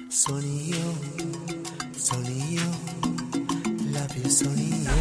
Sonio, Sonio, love you, Sonio.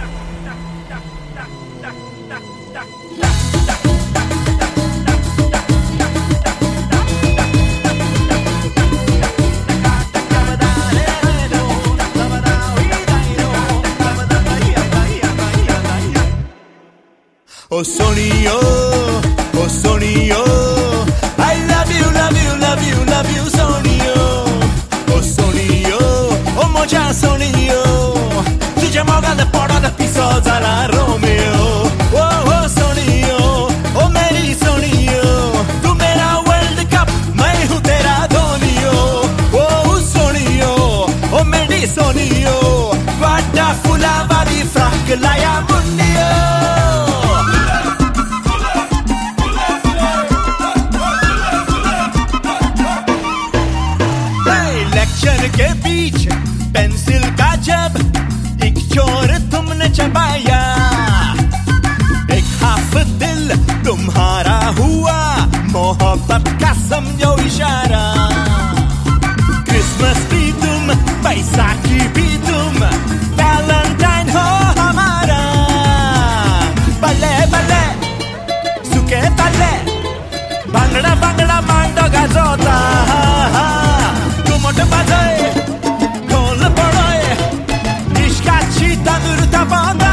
Oh Sonio, oh Sonio, I love you, love you, love you, love you, Sonio. Oh Sonio, oh moja Sonio, तुझ्या मोगाला पडला पिसो झाला Romeo. Oh oh Sonio, oh मेरी Sonio, तू मेरा world cup, मैं हूँ तेरा धोनियो. Oh Sonio, oh मेरी Sonio, guarda fulavari frac laia mundio. के बीच पेंसिल का जब एक चोर तुमने चबाया, एक हाफ दिल तुम्हारा हुआ, मोहब्बत का समझो इशारा. क्रिसमस भी तुम, बैसाखी भी तुम, वैलेंटाइन हो हमारा. बल्ले बल्ले सुके तल्ले, बांगड़ा बांगड़ा मांडो गाजोता. मोठं बाजाय ढोल पडोय इश्काची तांदूळ तापांदा.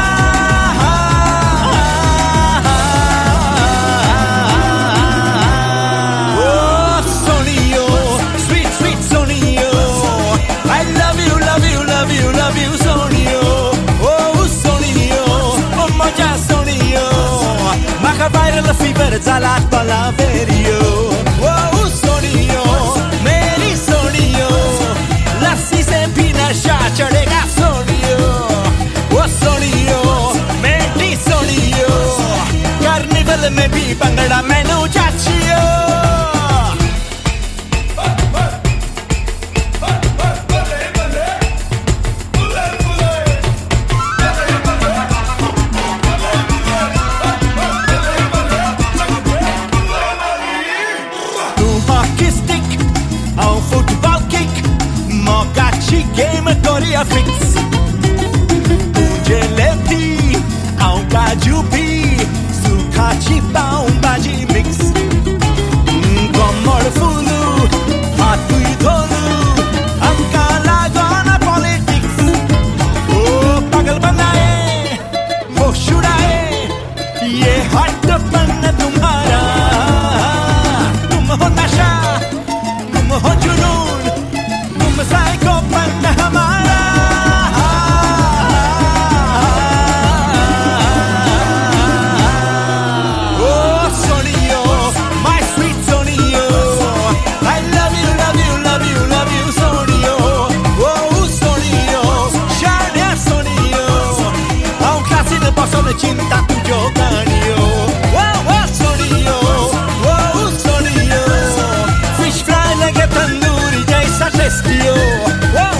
Oh Sonio, sweet sweet Sonio, I love you, love you, love you, love you, Sonio. Oh Sonio, oh moja Sonio, maka viral fever झाला palaverio. Oh Sonio, मेरी Sonio, लस्सी से भी नशा चढ़ेगा Sonio. वो Sonio, मेरी Sonio, कार्निवल में भी भंगड़ा मैनू चाचियो. तू हॉकी स्टिक और फुटबॉल किक, मोगाची गेम कोरिया फिक्स. तुझे लेती और काजू भी, सुखाची पावभाजी मिक्स. कमर फुलू हातुई धोलू, अंका लागोना पॉलिटिक्स. ओ पागल बनाए होश उड़ाए ये हट्टपन तुम्हारा. तुम हो नशा, तुम हो जुनून, तुम साइकोपन हमारा. Oh Sonio, my sweet Sonio, I love you, love you, love you, love you, Sonio. Oh Sonio, shania Sonio, aunque así de paso me cinta tu giocanio. Oh Sonio, oh Sonio, fish fry like a tandoori jaisa testio.